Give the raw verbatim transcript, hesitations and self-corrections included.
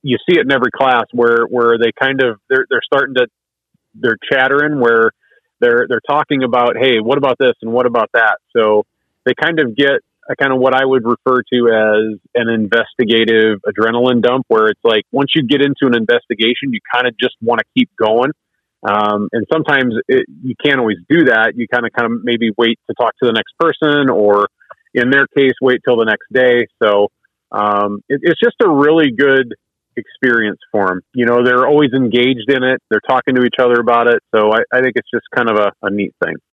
you see it in every class where, where they kind of, they're, they're starting to, they're chattering where they're, they're talking about, hey, what about this? And what about that? So they kind of get a kind of what I would refer to as an investigative adrenaline dump, where it's like, once you get into an investigation, you kind of just want to keep going. Um, and sometimes it, you can't always do that. You kind of, kind of maybe wait to talk to the next person, or in their case, wait till the next day. So, um, it, it's just a really good experience for them. You know, they're always engaged in it. They're talking to each other about it. So I, I think it's just kind of a, a neat thing.